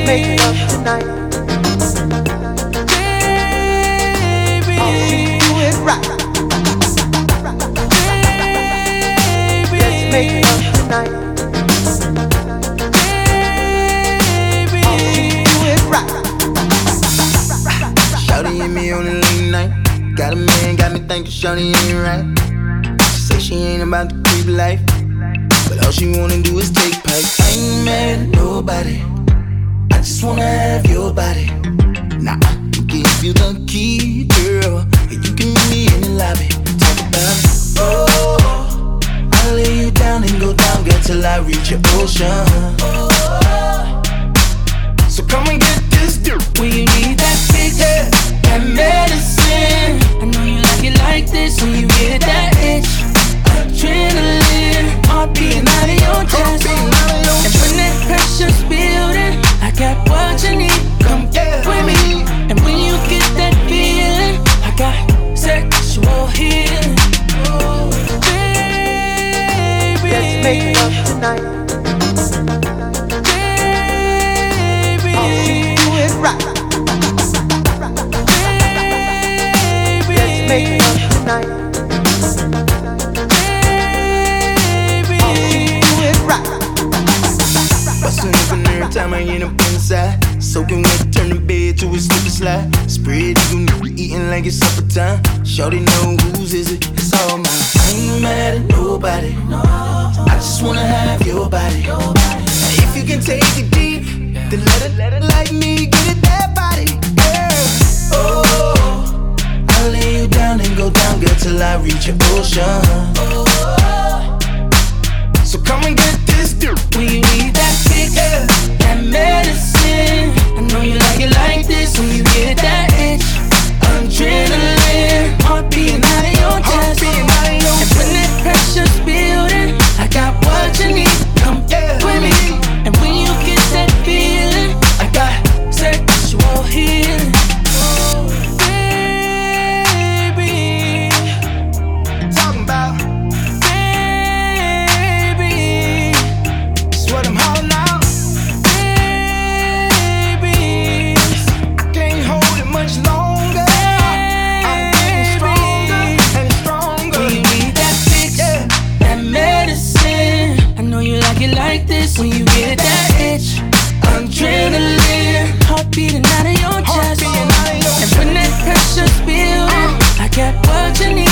make love tonight. Baby, do it right. Baby, let's make love tonight. Baby, do it right. Shawty hit me on the late night. Got a man, got me thinking shawty ain't right. She say she ain't about the creep life, but all she wanna do is take pipe. I ain't mad at nobody, I just wanna have your body. Now I can give you the key, girl, and you can meet me in the lobby. Talk about it. Oh, I'll lay you down and go down, girl, till I reach your ocean. So come and get this dirt. When you need that fix, that medicine. I know you like it like this when you get that itch. Adrenaline, heart beating out of your chest. And when that pressure's building, I got what you need. Come with me. And when you get that feeling, I got sexual healing. Oh, baby, let's make love tonight. Baby, do it right. Baby, let's make love tonight. Baby, do it right. Bustin' open every time I end up inside. Soaking wet, turn the bed to a slippery slide. Spread eagle, nigga eating like it's supper time. Shawty know whose is it, it's all mine. I ain't mad at nobody, I just wanna have your body. Now if you can take it deep, then let it like me, get it that body, yeah. Oh, I'll lay you down and go down, girl, till I reach your ocean. So come and get this dirt. when you need that fix, that medicine. I know you like it like this when you get that itch. Adrenaline, heart beating out of your chest. And when that pressure's building, I got what you need. Come with me. And when you get that feeling, I got sexual healing. Oh, baby, Talking about, baby, it's what I'm holding out. baby. I can't hold it much longer. I'm getting stronger and stronger. When you need that fix, that medicine. I know you like it like this when you get that itch. Adrenaline, heart beating out of your chest. And when that pressure's building, I got what you need.